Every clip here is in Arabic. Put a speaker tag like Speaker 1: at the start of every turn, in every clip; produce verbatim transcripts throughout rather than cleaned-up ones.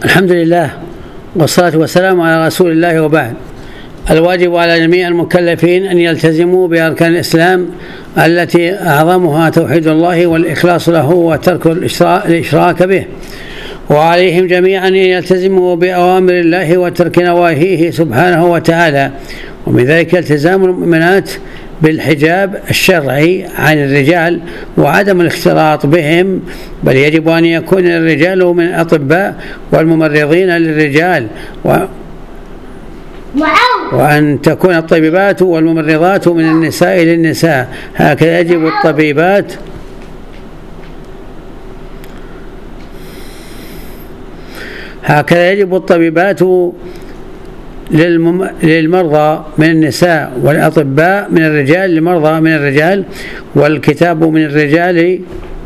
Speaker 1: الحمد لله والصلاة والسلام على رسول الله، وبعد. الواجب على جميع المكلفين أن يلتزموا بأركان الإسلام التي أعظمها توحيد الله والإخلاص له وترك الإشراك به، وعليهم جميعا أن يلتزموا بأوامر الله وترك نواهيه سبحانه وتعالى، ومن ذلك التزام المؤمنات بالحجاب الشرعي عن الرجال وعدم الاختلاط بهم، بل يجب أن يكون الرجال من الأطباء والممرضين للرجال، و وأن تكون الطبيبات والممرضات من النساء للنساء. هكذا يجب الطبيبات هكذا يجب الطبيبات للمرضى من النساء، والأطباء من الرجال للمرضى من الرجال، والكتاب من الرجال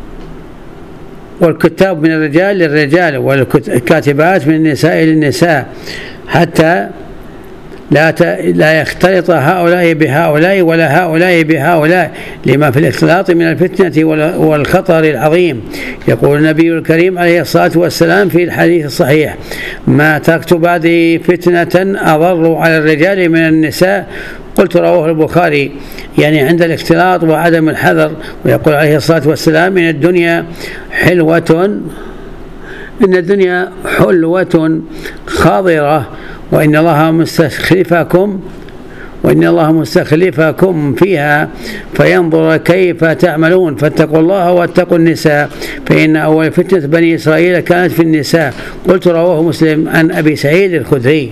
Speaker 1: والكتاب من الرجال للرجال، والكاتبات من النساء للنساء، حتى لا لا يختلط هؤلاء بهؤلاء ولا هؤلاء بهؤلاء، لما في الاختلاط من الفتنة والخطر العظيم. يقول النبي الكريم عليه الصلاة والسلام في الحديث الصحيح: ما تركت بعدي فتنة أضر على الرجال من النساء. قلت: رواه البخاري، يعني عند الاختلاط وعدم الحذر. ويقول عليه الصلاة والسلام: إن الدنيا حلوة إن الدنيا حلوة خاضرة، وإن الله مستخلفكم وإن الله مستخلفكم فيها فينظر كيف تعملون، فاتقوا الله واتقوا النساء، فإن أول فتنة بني إسرائيل كانت في النساء. قلت: رواه مسلم عن أبي سعيد الخدري.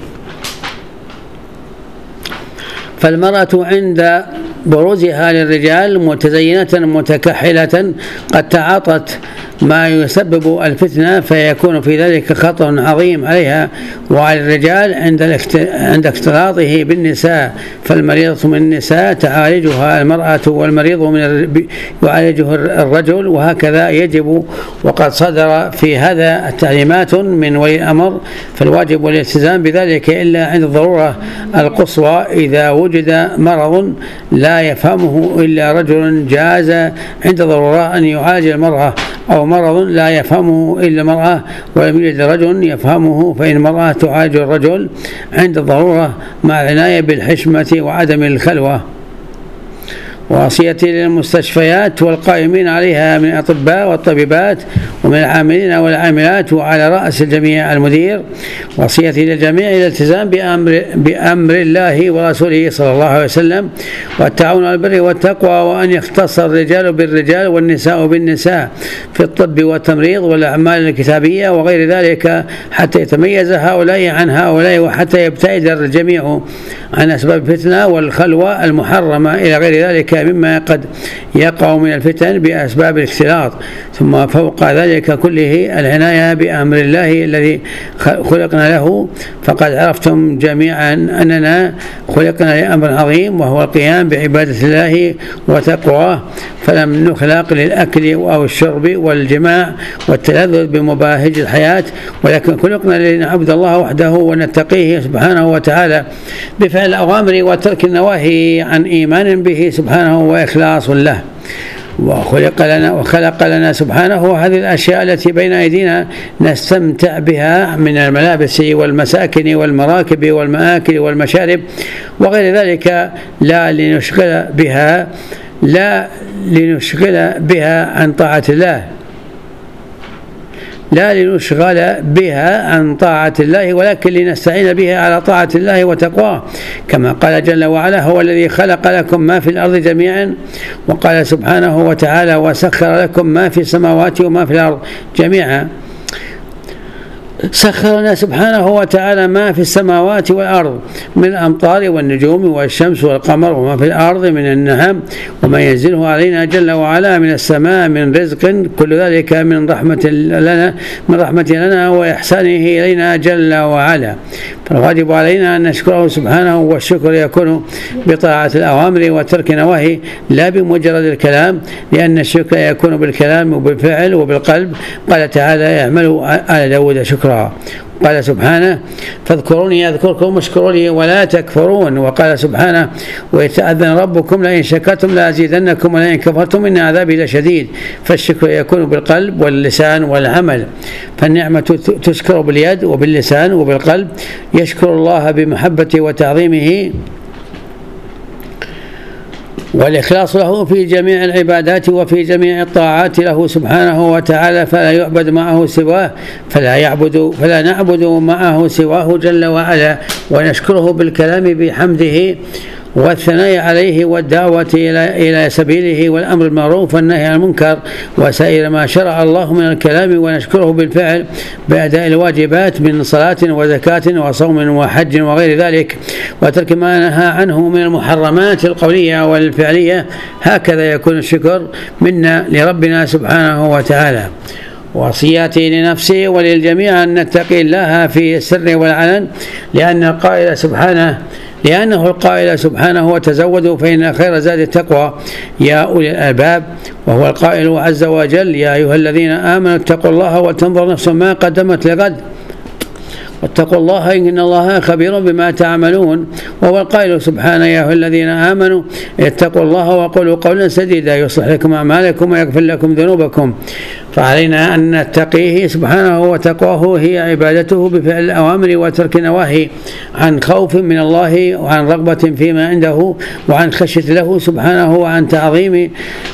Speaker 1: فالمرأة عند بروزها للرجال متزينة متكحلة قد تعاطت ما يسبب الفتنة، فيكون في ذلك خطر عظيم عليها وعلى الرجال عند عند اختلاطه بالنساء. فالمريضة من النساء تعالجها المرأة، والمريض من يعالجه الرجل، وهكذا يجب. وقد صدر في هذا التعليمات من ولي الأمر، فالواجب الالتزام بذلك إلا عند الضرورة القصوى. إذا وجد مرض لا يفهمه إلا رجل جاز عند ضرورة أن يعالج المرأة، أو مرض لا يفهمه إلا المرأة ولم يوجد رجل يفهمه، فإن المرأة تعالج الرجل عند الضرورة مع العناية بالحشمة وعدم الخلوة. وصيتي للمستشفيات والقائمين عليها من الأطباء والطبيبات ومن العاملين والعاملات، وعلى رأس الجميع المدير. وصيتي للجميع الالتزام بأمر, بأمر الله ورسوله صلى الله عليه وسلم، والتعاون على البر والتقوى، وأن يختص الرجال بالرجال والنساء بالنساء في الطب والتمريض والأعمال الكتابية وغير ذلك، حتى يتميز هؤلاء عن هؤلاء، وحتى يبتعد الجميع عن أسباب الفتنة والخلوة المحرمة إلى غير ذلك مما قد يقع من الفتن بأسباب الاختلاط. ثم فوق ذلك كله العناية بأمر الله الذي خلقنا له، فقد عرفتم جميعا أننا خلقنا لأمر عظيم، وهو القيام بعبادة الله وتقواه، فلم نخلق للأكل أو الشرب والجماع والتلذذ بمباهج الحياة، ولكن خلقنا لنعبد الله وحده ونتقيه سبحانه وتعالى بفعل الأوامر وترك النواهي عن إيمان به سبحانه وإخلاص له. وخلق لنا وخلق لنا سبحانه هذه الأشياء التي بين أيدينا نستمتع بها من الملابس والمساكن والمراكب والمآكل والمشارب وغير ذلك، لا لنشغل بها لا لنشغل بها عن طاعة الله لا لنشغل بها عن طاعة الله ولكن لنستعين بها على طاعة الله وتقواه، كما قال جل وعلا: هو الذي خلق لكم ما في الأرض جميعا. وقال سبحانه وتعالى: وسخر لكم ما في السماوات وما في الأرض جميعا. سخر لنا سبحانه وتعالى ما في السماوات والأرض من الأمطار والنجوم والشمس والقمر، وما في الأرض من النعم وما ينزله علينا جل وعلا من السماء من رزق، كل ذلك من رحمة لنا من رحمة لنا وإحسانه إلينا جل وعلا. فالواجب علينا أن نشكره سبحانه، والشكر يكون بطاعة الأوامر وترك نواهي لا بمجرد الكلام، لأن الشكر يكون بالكلام وبالفعل وبالقلب. قال تعالى: اعملوا آل داود شكرا. قال سبحانه فاذكروني أذكركم واشكروا لي ولا تكفرون. وقال سبحانه وإذ تأذن ربكم لئن شكرتم لأزيدنكم ولئن كفرتم إن عذابي لشديد. فالشكر يكون بالقلب واللسان والعمل، فالنعمة تشكر باليد وباللسان وبالقلب، يشكر الله بمحبته وتعظيمه والإخلاص له في جميع العبادات وفي جميع الطاعات له سبحانه وتعالى، فلا يعبد معه سواه فلا يعبد فلا نعبد معه سواه جل وعلا، ونشكره بالكلام بحمده والثناء عليه والدعوة إلى إلى سبيله والأمر بالمعروف والنهي عن المنكر وسائر ما شرع الله من الكلام، ونشكره بالفعل بأداء الواجبات من صلاة وزكاة وصوم وحج وغير ذلك، وترك ما نهى عنه من المحرمات القولية والفعلية. هكذا يكون الشكر منا لربنا سبحانه وتعالى. وصياتي لنفسي وللجميع أن نتقي الله في السر والعلن، لأن القائل سبحانه لأنه القائل سبحانه وتزودوا فإن خير زاد التقوى يا أولي الألباب، وهو القائل عز وجل يا أيها الذين آمنوا اتقوا الله ولتنظر نفس ما قدمت لغد واتقوا الله إن الله خبير بما تعملون. وهو القائل سبحانه يا أيها الذين آمنوا اتقوا الله وقولوا قولا سديدا يصلح لكم أعمالكم ويغفر لكم ذنوبكم. فعلينا أن نتقيه سبحانه، وتقواه هي عبادته بفعل الأوامر وترك النواهي، عن خوف من الله وعن رغبة فيما عنده وعن خشية له سبحانه وعن تعظيم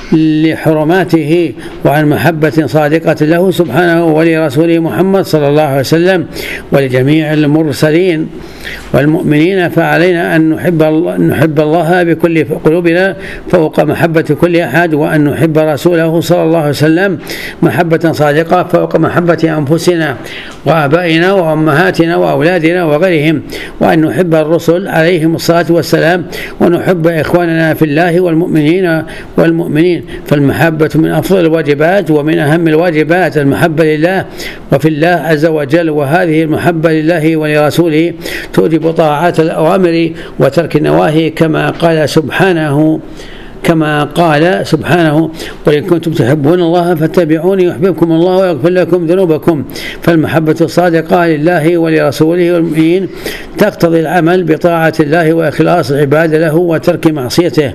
Speaker 1: لحرماته وعن محبة صادقة له سبحانه ولرسوله محمد صلى الله عليه وسلم ولجميع المرسلين والمؤمنين. فعلينا أن نحب الله, نحب الله بكل قلوبنا فوق محبة كل أحد، وأن نحب رسوله صلى الله عليه وسلم محبة صادقة فوق محبة أنفسنا وآبائنا وأمهاتنا وأولادنا وغيرهم، وأن نحب الرسل عليهم الصلاة والسلام، ونحب إخواننا في الله والمؤمنين والمؤمنين. فالمحبة من أفضل الواجبات ومن أهم الواجبات المحبة لله وفي الله عز وجل، وهذه المحبة لله ولرسوله توجب طاعات الأوامر وترك النواهي كما قال سبحانه كما قال سبحانه قل إن كنتم تحبون الله فاتبعوني يحببكم الله ويغفر لكم ذنوبكم. فالمحبة الصادقة لله ولرسوله والمؤمنين تقتضي العمل بطاعة الله وإخلاص العبادة له وترك معصيته،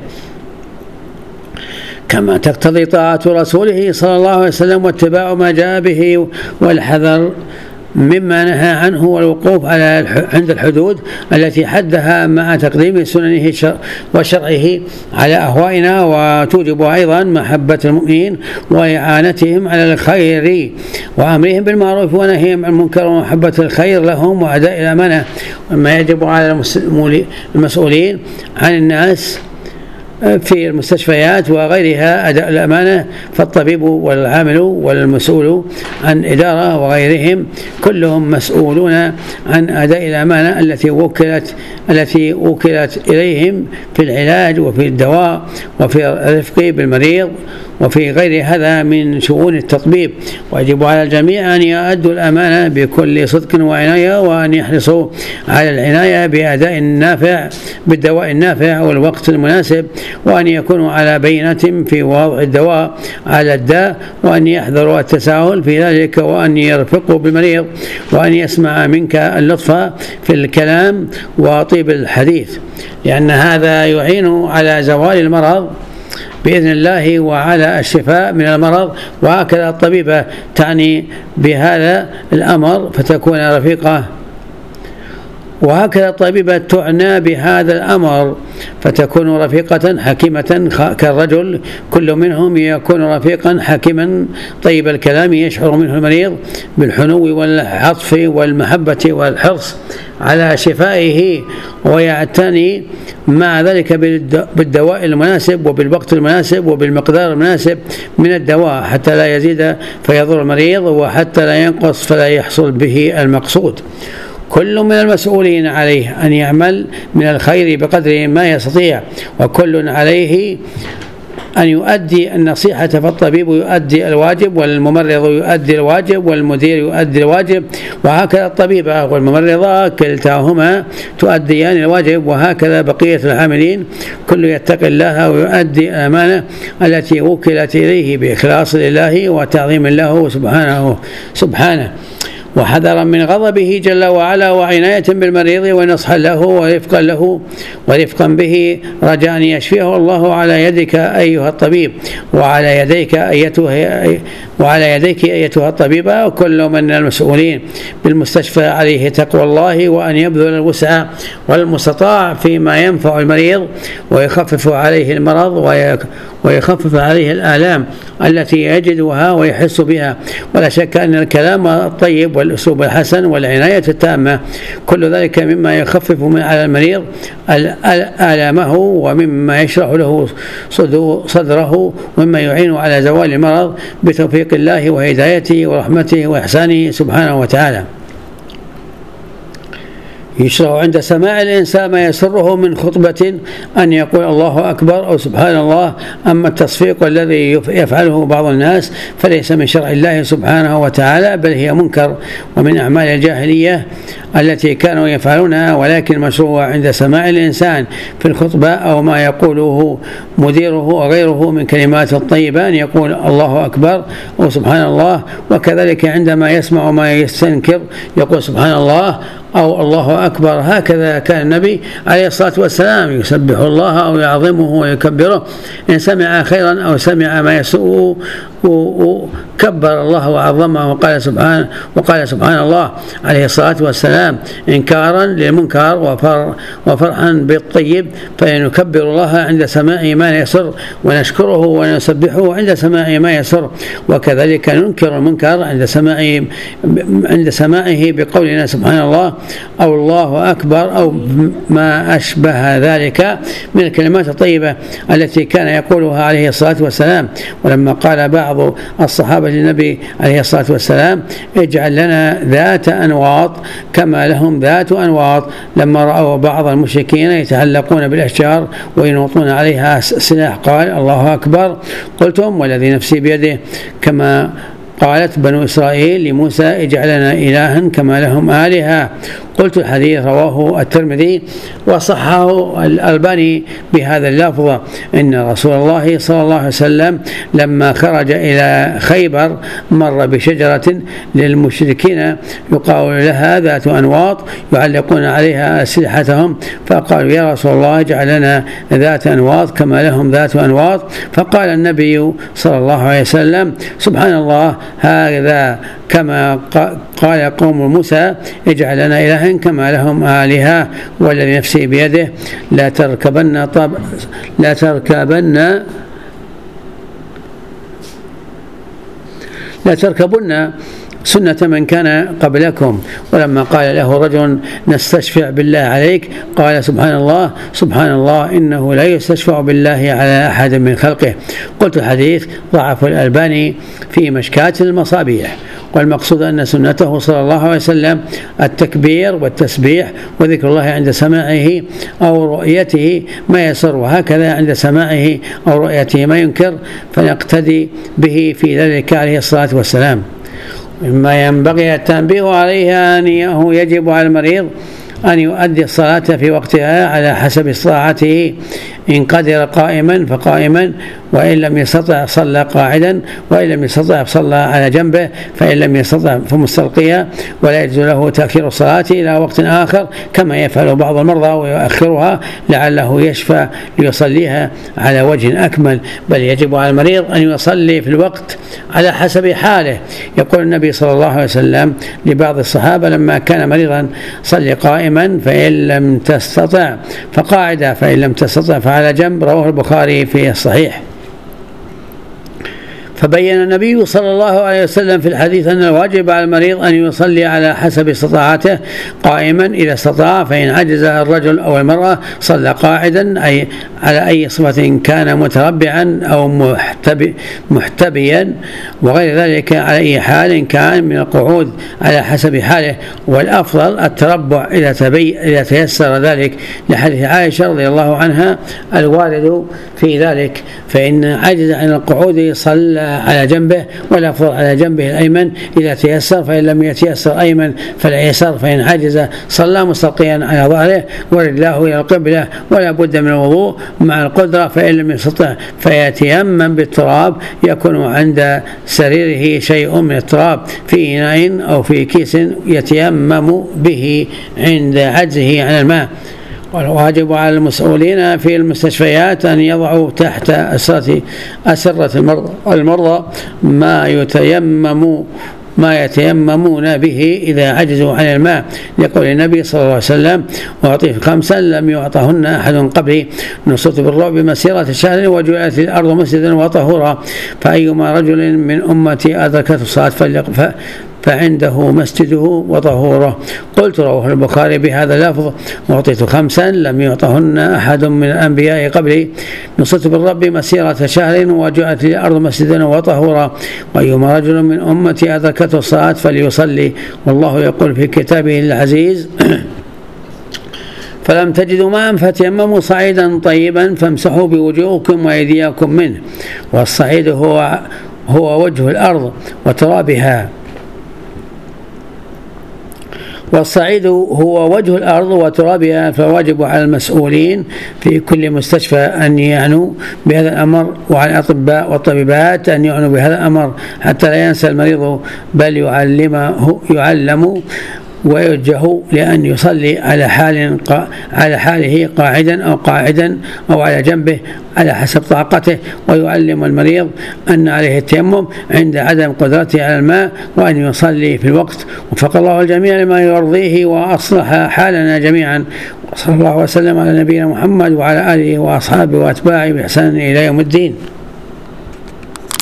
Speaker 1: كما تقتضي طاعة رسوله صلى الله عليه وسلم واتباع ما جاء به والحذر مما نهى عنه والوقوف على عند الحدود التي حدها مع تقديم سننه وشرعه على أهوائنا. وتوجب أيضا محبة المؤمنين وإعانتهم على الخير وأمرهم بالمعروف ونهيهم عن المنكر ومحبة الخير لهم وأداء الأمانة، وما يجب على المسؤولين عن الناس في المستشفيات وغيرها أداء الأمانة. فالطبيب والعامل والمسؤول عن إدارة وغيرهم كلهم مسؤولون عن أداء الأمانة التي وكلت التي وكلت إليهم في العلاج وفي الدواء وفي الرفق بالمريض وفي غير هذا من شؤون التطبيب. ويجب على الجميع أن يؤدوا الأمانة بكل صدق وعناية، وأن يحرصوا على العناية بأداء النافع بالدواء النافع والوقت المناسب، وأن يكونوا على بينة في وضع الدواء على الداء، وأن يحذروا التساهل في ذلك، وأن يرفقوا بالمريض، وأن يسمع منك اللطف في الكلام وطيب الحديث، لأن هذا يعين على زوال المرض بإذن الله وعلى الشفاء من المرض. وهكذا الطبيبة تعني بهذا الأمر فتكون رفيقة وهكذا الطبيبة تعنى بهذا الأمر فتكون رفيقة حكيمة كالرجل، كل منهم يكون رفيقا حكيما طيب الكلام يشعر منه المريض بالحنو والعطف والمحبة والحرص على شفائه، ويعتني مع ذلك بالدواء المناسب وبالوقت المناسب وبالمقدار المناسب من الدواء حتى لا يزيد فيضر المريض وحتى لا ينقص فلا يحصل به المقصود. كل من المسؤولين عليه أن يعمل من الخير بقدر ما يستطيع، وكل عليه أن يؤدي النصيحة، فالطبيب يؤدي الواجب والممرض يؤدي الواجب والمدير يؤدي الواجب، وهكذا الطبيبة والممرضة كلتاهما تؤديان الواجب، وهكذا بقية العاملين كل يتقي الله ويؤدي الأمانة التي وكلت إليه بإخلاص لله وتعظيم له سبحانه سبحانه وحذرا من غضبه جل وعلا وعناية بالمريض ونصحا له ورفقا له ورفقا به رجاء أن يشفيه الله على يدك أيها الطبيب وعلى يديك أيتها وعلى يديك أيتها الطبيبة وكل من المسؤولين بالمستشفى عليه تقوى الله وأن يبذل الوسع والمستطاع فيما ينفع المريض ويخفف عليه المرض ويخفف عليه الآلام التي يجدها ويحس بها. ولا شك أن الكلام الطيب والأسلوب الحسن والعناية التامة كل ذلك مما يخفف من على المريض آلامه ومما يشرح له صدره ومما يعين على زوال المرض بتوفيق الله وهدايته ورحمته وإحسانه سبحانه وتعالى. يشرع عند سماع الإنسان ما يسره من خطبة أن يقول الله أكبر أو سبحان الله. أما التصفيق الذي يفعله بعض الناس فليس من شرع الله سبحانه وتعالى، بل هي منكر ومن أعمال الجاهلية التي كانوا يفعلونها، ولكن مشروع عند سماع الإنسان في الخطبة أو ما يقوله مديره وغيره من كلمات الطيبة أن يقول الله أكبر أو سبحان الله. وكذلك عندما يسمع ما يستنكر يقول سبحان الله أو الله أكبر. هكذا كان النبي عليه الصلاة والسلام يسبح الله أو يعظمه ويكبره. إن سمع خيرا أو سمع ما يسوء وكبر الله وعظمه وقال سبحان وقال سبحان الله عليه الصلاة والسلام إنكارا للمنكر وفر وفرحا بالطيب، فنكبر الله عند سماع ما يسر ونشكره ونسبحه عند سماع ما يسر. وكذلك ننكر المنكر عند سماع عند سماعه بقولنا سبحان الله أو الله أكبر أو ما أشبه ذلك من الكلمات الطيبة التي كان يقولها عليه الصلاة والسلام. ولما قال بعض الصحابة للنبي عليه الصلاة والسلام اجعل لنا ذات أنواط كما لهم ذات أنواط، لما رأوا بعض المشركين يتعلقون بالأشجار وينوطون عليها سلاح قال الله أكبر. قلتم والذي نفسي بيده كما قالت بنو إسرائيل لموسى اجعل لنا إلها كما لهم آلهة. قلت الحديث رواه الترمذي وصححه الألباني بهذا اللفظ إن رسول الله صلى الله عليه وسلم لما خرج إلى خيبر مر بشجرة للمشركين يقال لها ذات أنواط يعلقون عليها أسلحتهم، فقالوا يا رسول الله اجعل لنا ذات أنواط كما لهم ذات أنواط. فقال النبي صلى الله عليه وسلم سبحان الله هذا كما قال قوم موسى اجعل لنا إلها كما لهم آلهة والذي نفسي بيده لا تركبن طب لا تركبن لا تركبن سنة من كان قبلكم. ولما قال له رجل نستشفع بالله عليك قال سبحان الله سبحان الله إنه لا يستشفع بالله على أحد من خلقه. قلت الحديث ضعف الألباني في مشكاة المصابيح. والمقصود أن سنته صلى الله عليه وسلم التكبير والتسبيح وذكر الله عند سماعه أو رؤيته ما يسر، وهكذا عند سماعه أو رؤيته ما ينكر، فنقتدي به في ذلك عليه الصلاة والسلام. مما ينبغي التنبيه عليه أنه يجب على المريض أن يؤدي الصلاة في وقتها على حسب استطاعته، إن قدر قائما فقائما، وإن لم يستطع صلى قاعدا، وإن لم يستطع صلى على جنبه، فإن لم يستطع فمستلقيا. ولا يجوز له تأخير الصلاة إلى وقت آخر كما يفعل بعض المرضى ويؤخرها لعله يشفى ليصليها على وجه أكمل، بل يجب على المريض أن يصلي في الوقت على حسب حاله. يقول النبي صلى الله عليه وسلم لبعض الصحابة لما كان مريضا صلي قائما فإن لم تستطع فقاعدا فإن لم تستطع فعلى جنب، رواه البخاري في الصحيح. فبين النبي صلى الله عليه وسلم في الحديث أن الواجب على المريض أن يصلي على حسب استطاعته قائما إذا استطاع، فإن عجز الرجل أو المرأة صلى قاعدا أي على أي صفة كان متربعا أو محتبي محتبيا وغير ذلك، على أي حال كان من القعود على حسب حاله. والأفضل التربع إذا تبي إذا تيسر ذلك لحديث عائشة رضي الله عنها الوارد في ذلك، فإن عجز عن القعود صلى على جنبه، والأفضل على جنبه الأيمن إذا تيسر، فإن لم يتيسر أيمن فالأيسر، فإن عجز صلى مستلقيا على ظهره ورجلاه إلى القبلة، ولا بد من الوضوء مع القدرة، فإن لم يستطع فيتيمم بالتراب، يكون عند سريره شيء من التراب في إناء أو في كيس يتيمم به عند عجزه عن الماء. والواجب على المسؤولين في المستشفيات أن يضعوا تحت أسرة أسرة المرضى, المرضى ما يتيمم ما يتيممون به إذا عجزوا عن الماء، لقول النبي صلى الله عليه وسلم: أعطيت خمسا لم يعطهن أحد قبلي، نصرت بالرعب مسيرة شهر، وجعلت الأرض مسجدا وطهورا، فأيما رجل من أمتي أدركته الصلاة فليقف فعنده مسجده وطهوره. قلت: رواه البخاري بهذا اللفظ: أعطيت خمسا لم يعطهن أحد من الأنبياء قبلي، نصرت بالرب مسيرة شهر، وجعلت الأرض مسجدا وطهورا، وأيما رجل من أمتي أدركته الصلاة فليصلي. والله يقول في كتابه العزيز: فلم تجدوا ماء فتيمموا صعيدا طيبا فامسحوا بوجوهكم وأيديكم منه. والصعيد هو هو وجه الأرض وترابها والصعيد هو وجه الأرض وترابها، فواجب على المسؤولين في كل مستشفى أن يعنوا بهذا الأمر، وعلى الأطباء والطبيبات أن يعنوا بهذا الأمر حتى لا ينسى المريض، بل يعلمه يعلم ويوجه لأن يصلي على حال على حاله قاعدا أو قاعدا أو على جنبه على حسب طاقته، ويعلم المريض أن عليه التيمم عند عدم قدرته على الماء، وأن يصلي في الوقت. وفق الله الجميع لما يرضيه وأصلح حالنا جميعا، وصلى الله وسلم على نبينا محمد وعلى آله وأصحابه وأتباعه بإحسان إلى يوم الدين.